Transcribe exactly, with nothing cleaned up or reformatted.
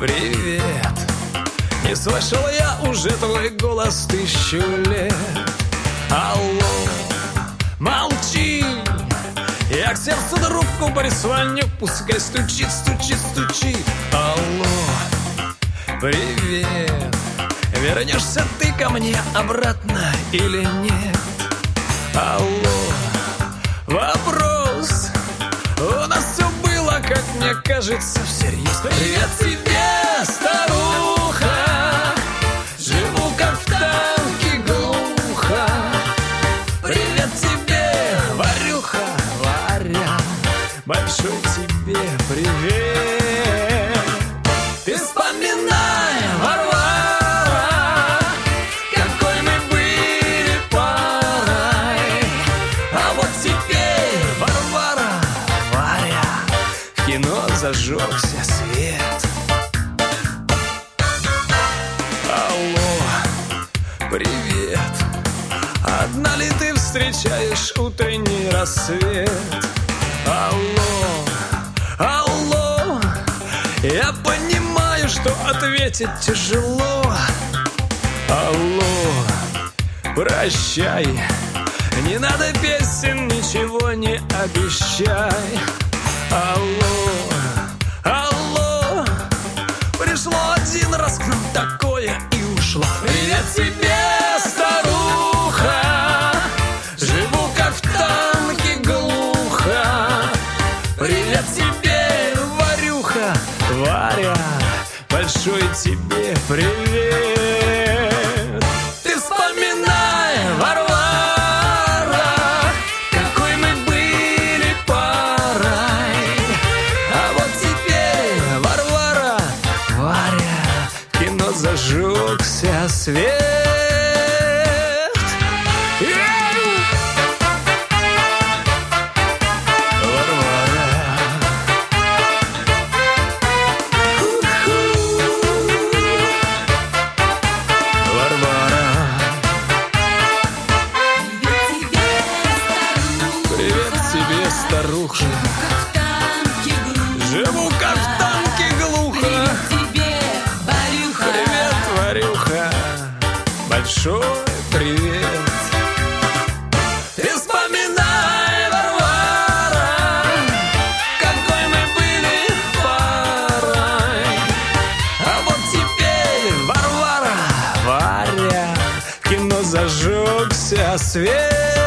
привет. Не слышал я уже твой голос тысячу лет. Алло, молчи, я к сердцу трубку прислоню, пускай стучит, стучит, стучит. Алло, привет. Вернешься ты ко мне обратно или нет? Алло, вопрос. У нас все было, как мне кажется, всерьез. Привет тебе, старуха. Живу как в танке глухо. Привет тебе, Варюха, Варя. Большой тебе привет. Ты вспоминай, Варвара, какой мы были парой. А вот теперь, Варвара, Варя, в кино зажегся свет. Алло, привет. Одна ли ты встречаешь утренний рассвет? Алло, алло, я понимаю, что ответить тяжело. Алло, прощай, не надо песен, ничего не обещай. Алло, алло, пришло один раз к нам такое и ушло. Привет тебе, старуха, живу как в танке глухо. Привет тебе, Варюха, Варя, большой тебе привет. Ты вспоминай, Варвара, какой мы были парой. А вот теперь, Варвара, Варя, в кино зажегся свет. Старуха, живу как в танке глухо. Привет тебе, Варюха. Привет, Варюха, большой привет. Ты вспоминай, Варвара, какой мы были парой. А вот теперь, Варвара, Варя, в кино зажегся свет.